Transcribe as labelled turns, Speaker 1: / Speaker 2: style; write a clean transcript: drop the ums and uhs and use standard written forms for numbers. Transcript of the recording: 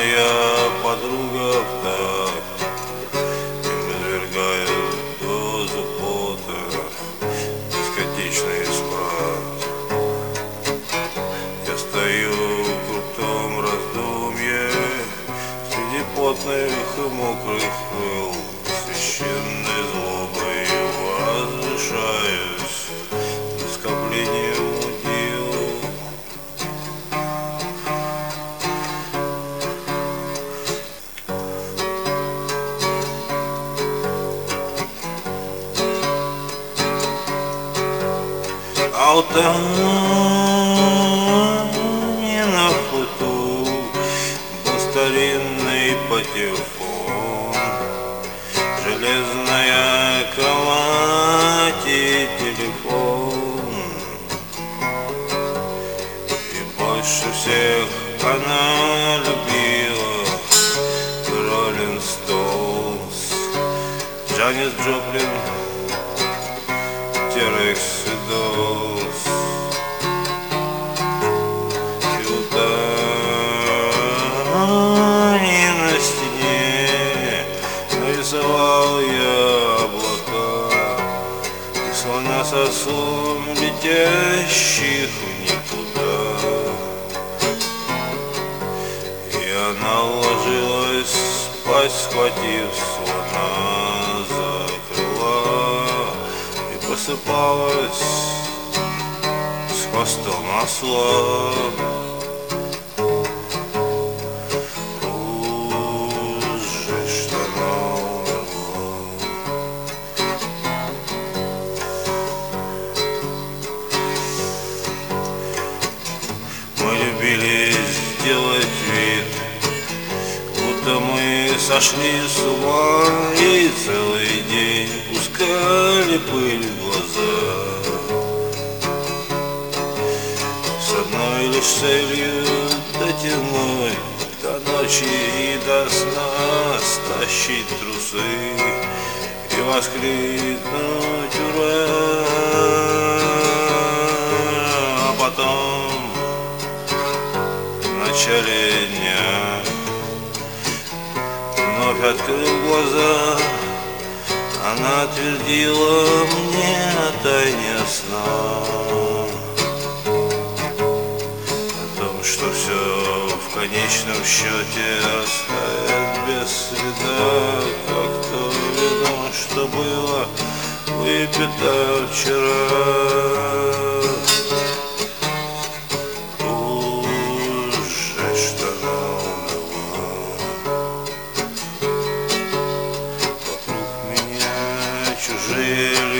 Speaker 1: моя подруга в такт им извергает дозу пота, дискотечный спрат. Я стою в крутом раздумье среди потных и мокрых крыл, священной злобой возвышаюсь над скоплением мудил. Алтане на футу был старинный патефон, железная кровать и телефон. И больше всех она любила Роллинг Стоунс, Джанис Джоплин, Терекс и Доллс. И на стене нарисовал я облака и слона с ослом, летящих в никуда. И она ложилась спать, схватив слона за крыла, и просыпалась с хвостом осла. Мы любили сделать вид, будто мы сошли с ума, и целый день пускали пыль в глаза, с одной лишь целью дотянуть до ночи и до сна, стащить трусы и воскликнуть ура. А потом в начале дня вновь открыл глаза, она твердила мне о тайне сна, о том, что все в конечном счете оставит без следа, как то вино, что было выпито вчера. Чужие